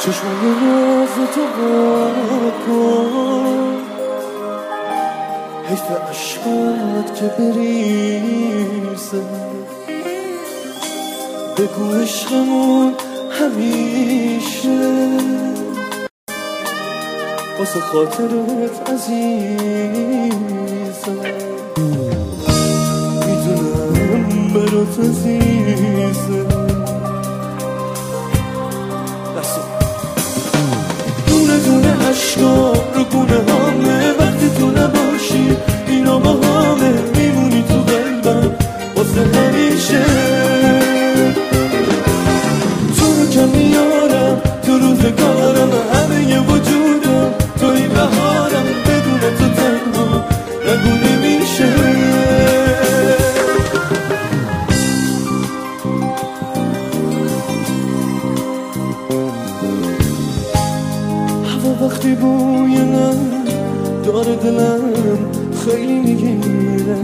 چشمای ناز تو با کن، حیف عشقات که بریزه. بگو عشقمون همیشه واسه خاطرت عزیزم. میدونم برات عزیزم. دونه دونه عشقا رو گونه هامه، وقتی تو نباشی اینا با همه، میمونی تو قلبم واسه همیشه. تو رو کم میارم تو روزگارم، همه ی وجودم توی بهارم، بدون تو تنها نگو نمیشه. هوا وقتی بوی من داره دلم خیلی میگیره،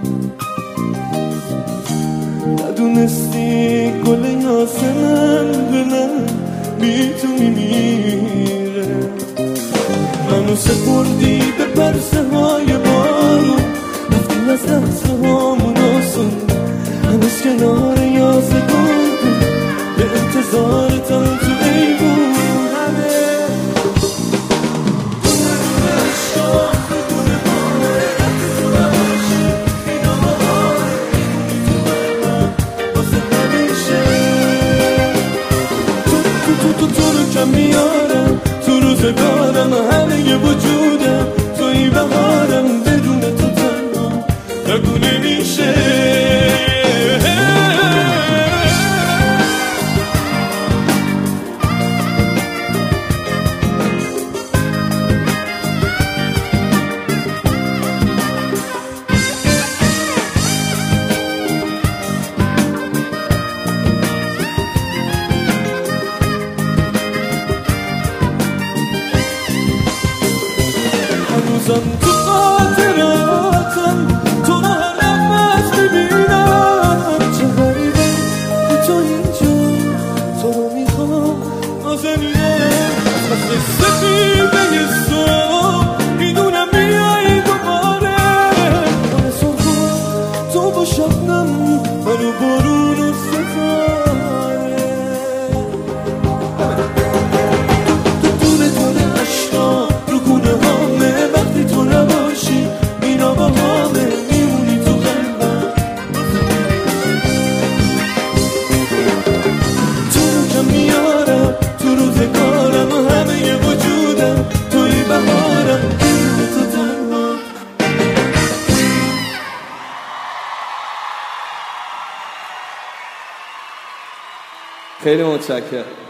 ندونستی گل یاسمن به من میتونی میره. منو سپردی به پرسه های بارون، رفتی از لحظه هامون آسون، هنوز کنار یاسگون به انتظارتم تو ایبون. میارم تو روزگارم، همه ی وجودم توی بهارم، بدون تو تنها نگو نمیشه. هنوزم تو خاطراتم تو رو هم از میبینم، چه غریبه تو اینجا، تو رو میخوام نازنینم. مثل سفیده صبح میدونم میایی دوباره، من سرخون تو با شبنم، منو بارون و ستاره. دونه دونه عشقا رو گونه هامه، وقتی تو نباشی اینا با همه، میمونی تو قلبم. تو رو کم میارم تو روزگارم، همه ی وجودم توی بهارم، بدون تو تنها. خیلی متشکرم.